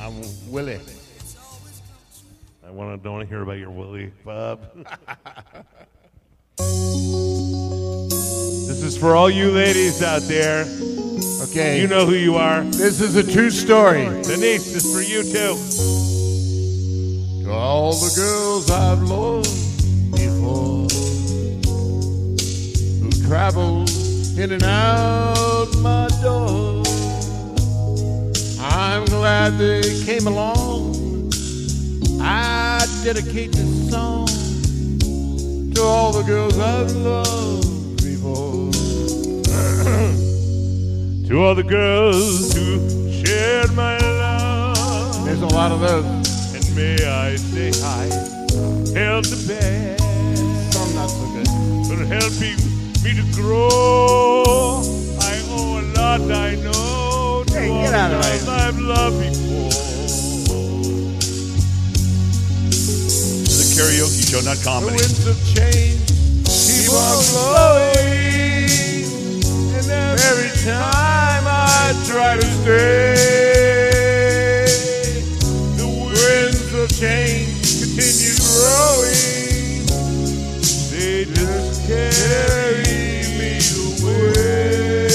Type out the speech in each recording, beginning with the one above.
I'm Willie. I don't want to hear about your Willie, Bob. This is for all you ladies out there. Okay. You know who you are. This is a true story. Denise, this is for you too. To all the girls I've loved before, who travel in and out my door, I'm glad they came along. I dedicate this song to all the girls I've loved before. To all the girls who shared my love. There's a lot of those. And may I say hi, held the best. Some not so good. For helping me to grow. I owe a lot, I know. To Hey, all get the out of girls here. I've loved before. The karaoke show, not The comedy. winds of change keep on blowing, and every time I try to stay, the winds of change continue growing. They just carry me away.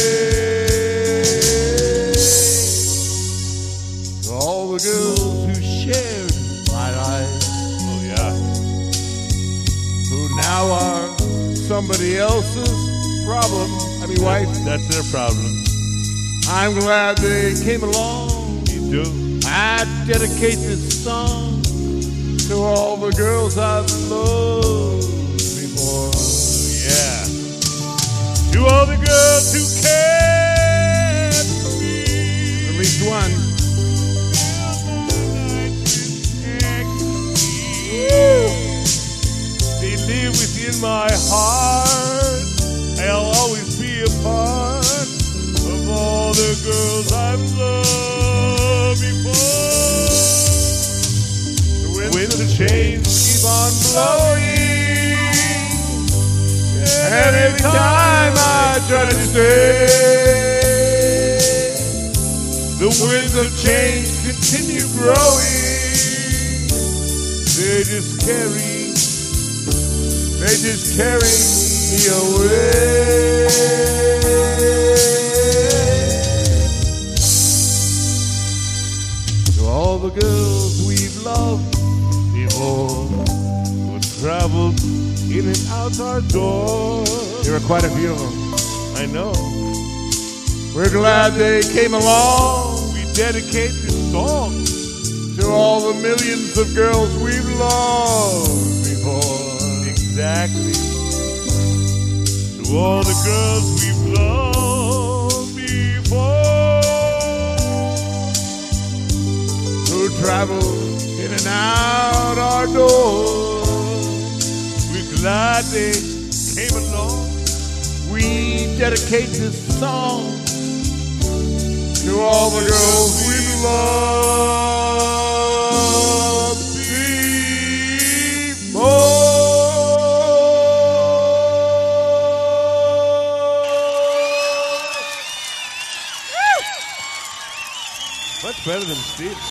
To all the girls who shared my life, Oh, yeah. who now are somebody else's problem, wife, That's their problem. I'm glad they came along. You do. I dedicate this song to all the girls I've loved before. Yeah. To all the girls who cared for me. At least one. They live within my heart. I'll always be a part of all the girls I've loved before. The winds of change keep on blowing, And every time I try to stay, the winds of change continue growing. They just carry me away. to all the girls we've loved before, Who traveled in and out our door. there are quite a few of them. I know. We're glad they came along. We dedicate this song To all the millions of girls we've loved before. exactly to all the girls we've loved before. Who travel in and out our door. We're glad they came along. We dedicate this song to all the girls we've loved before. Much better than Steve.